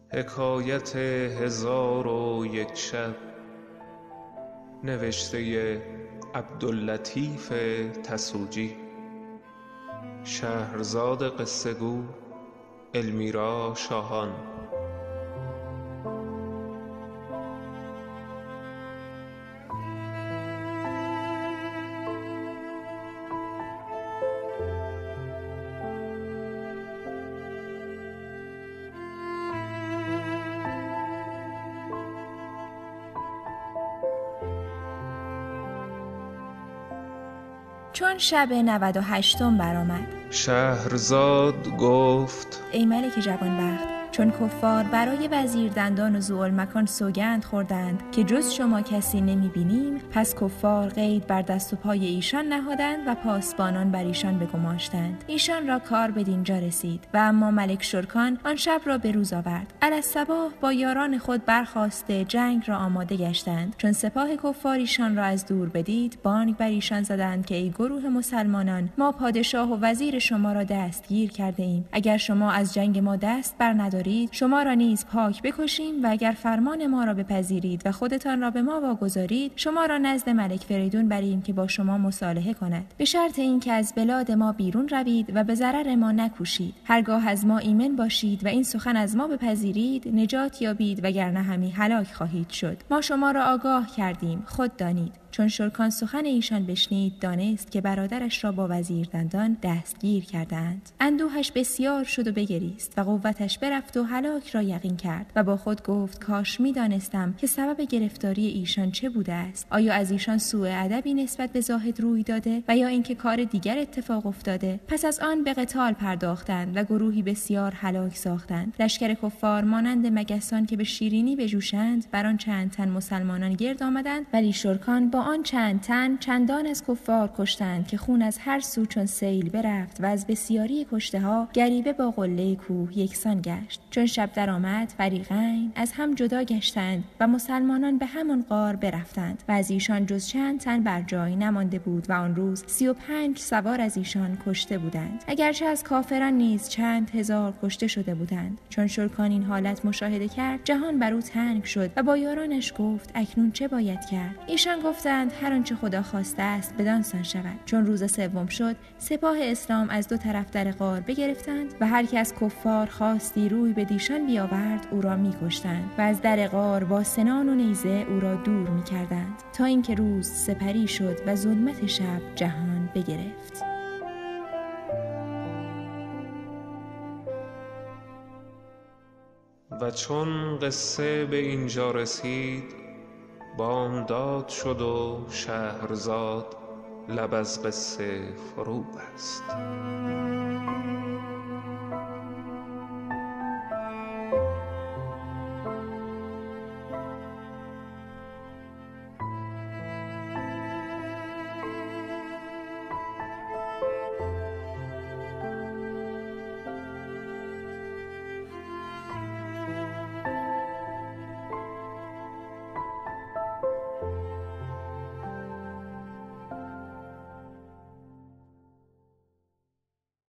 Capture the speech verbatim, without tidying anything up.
حکایت هزار و یک شب، نوشته عبداللطیف تسوجی. شهرزاد قصه گو المیرا شاهان. چون شب نود و هشتم برآمد، شهرزاد گفت: ای ملک جوانبخت، چون کفار برای وزیر دندان و ذوالمکان سوگند خوردند که جز شما کسی نمی بینیم، پس کفار قید بر دست و پای ایشان نهادند و پاسبانان بر ایشان بگماشتند. ایشان را کار به دینجا رسید و اما ملک شرکان آن شب را به روز آورد. الصباح با یاران خود برخاسته جنگ را آماده گشتند. چون سپاه کفار ایشان را از دور بدید، بانگ بر ایشان زدند که ای گروه مسلمانان، ما پادشاه و وزیر شما را دستگیر کرده ایم. اگر شما از جنگ ما دست بر ندارید، شما را نیز پاک بکشیم و اگر فرمان ما را بپذیرید و خودتان را به ما واگذارید، شما را نزد ملک فریدون بریم که با شما مصالحه کند، به شرط اینکه از بلاد ما بیرون روید و به ضرر ما نکوشید. هرگاه از ما ایمن باشید و این سخن از ما بپذیرید، نجات یابید وگرنه همی هلاک خواهید شد. ما شما را آگاه کردیم، خود دانید. چون شرکان سخن ایشان بشنید، دانست که برادرش را با وزیر دندان دستگیر کردند. اندوهش بسیار شد و بگریست و قوتش برفت و هلاک را یقین کرد و با خود گفت کاش می دانستم که سبب گرفتاری ایشان چه بوده است. آیا از ایشان سوء ادبی نسبت به زاهد روی داده و یا اینکه کار دیگر اتفاق افتاده؟ پس از آن به قتال پرداختند و گروهی بسیار هلاک ساختند. لشکر کفار مانند مگسان که به شیرینی بجوشند بر آن چند تن مسلمانان گرد آمدند، ولی شرکان با آن چند تن چندان از کفار کشتند که خون از هر سو چون سیل برفت و از بسیاری کشته ها گریبه با قله کوه یکسان گشت. چون شب در آمد، فریقین از هم جدا گشتند و مسلمانان به همان غار برفتند و از ایشان جز چند تن بر جای نمانده بود و آن روز سی و پنج سوار از ایشان کشته بودند، اگرچه از کافران نیز چند هزار کشته شده بودند. چون شرکان این حالت مشاهده کرد، جهان بر او تنگ شد و با یارانش گفت اکنون چه باید کرد؟ ایشان گفتند هر آنچه خدا خواسته است بدانسان شود. چون روز سوم شد، سپاه اسلام از دو طرف در غار بگرفتند و هر که از کفار خواستی روی به دیشان بیاورد او را می‌کشتند و از در غار با سنان و نیزه او را دور می‌کردند تا اینکه روز سپری شد و ظلمت شب جهان بگرفت. و چون قصه به اینجا رسید، بامداد شد و شهرزاد لب از قصه فرو بست.